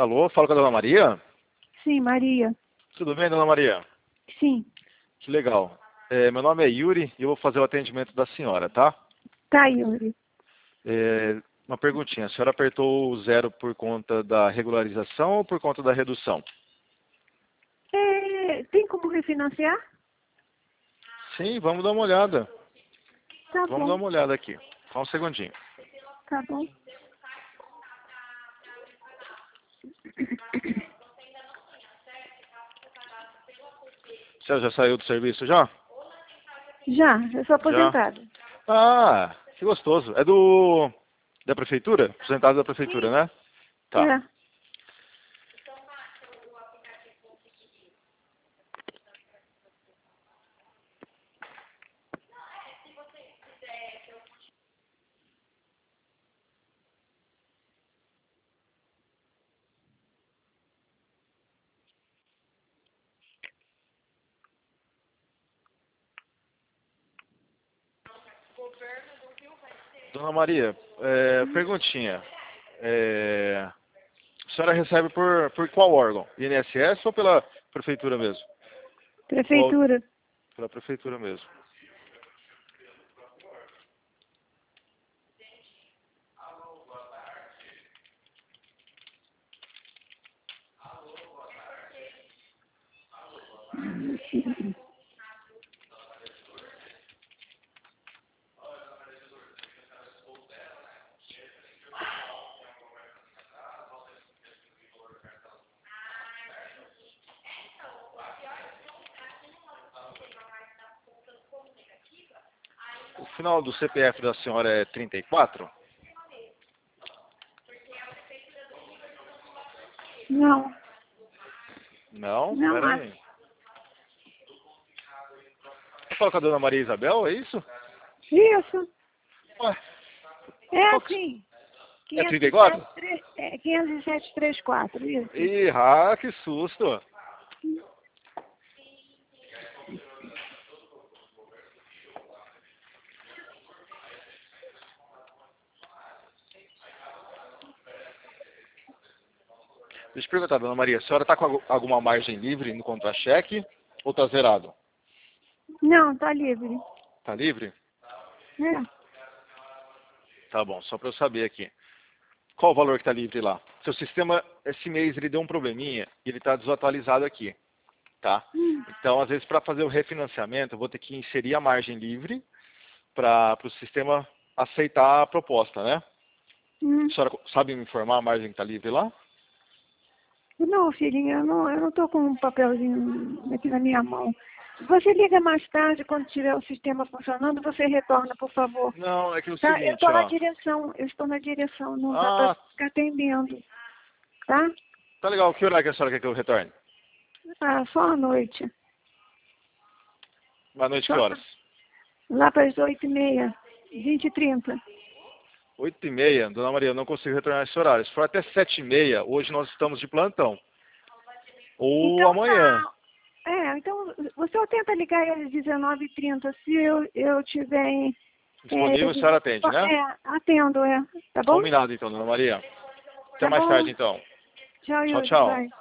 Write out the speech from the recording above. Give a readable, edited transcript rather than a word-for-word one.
Alô, fala com a dona Maria? Sim, Maria. Tudo bem, dona Maria? Sim. Que legal. Meu nome é Yuri e eu vou fazer o atendimento da senhora, tá? Tá, Yuri. Uma perguntinha. A senhora apertou o 0 por conta da regularização ou por conta da redução? Tem como refinanciar? Sim, vamos dar uma olhada. Tá Vamos dar bom, uma olhada aqui. Só um segundinho. tá bom. A senhora já saiu do serviço já? Já, eu sou Já? aposentada. Ah, que gostoso. É da prefeitura? Aposentado da prefeitura, né? Tá. É. Dona Maria, perguntinha. A senhora recebe por qual órgão? INSS ou pela prefeitura mesmo? Prefeitura. Pela prefeitura mesmo. O final do CPF da senhora é 34? Não, Não? não Pera há. aí. Você fala com a dona Maria Isabel, é isso? Isso. Ué, É qual que... sim. É 34? 50734, isso. Ih, que susto. Deixa eu perguntar, dona Maria, a senhora está com alguma margem livre no contra-cheque ou está zerado? Não, tá livre. Está livre? É. Tá bom, só para eu saber aqui. Qual o valor que está livre lá? Seu sistema, esse mês, ele deu um probleminha e ele está desatualizado aqui, tá? Então, às vezes, para fazer o refinanciamento, eu vou ter que inserir a margem livre para o sistema aceitar a proposta, né? A senhora sabe me informar a margem que está livre lá? Não, filhinha, eu não tô com um papelzinho aqui na minha mão. Você liga mais tarde, quando tiver o sistema funcionando, você retorna, por favor. Não, é que é o Tá? Eu seguinte, estou na ó. direção, não dá para Ah, ficar atendendo, tá? tá legal. Que horário que a senhora quer que eu retorne? Ah, só à noite. Boa noite, que Só horas? lá para as 8h30, 20h30. 8h30, dona Maria, eu não consigo retornar esse horário. Se for até 7h30, hoje nós estamos de plantão. Ou Então amanhã. tá. Então você tenta ligar às 19h30, se eu tiver Disponível, a senhora atende, né? atendo, tá bom? Combinado então, dona Maria. Até Tá mais bom? tarde então. Tchau, Tchau, Yuri, tchau. bye.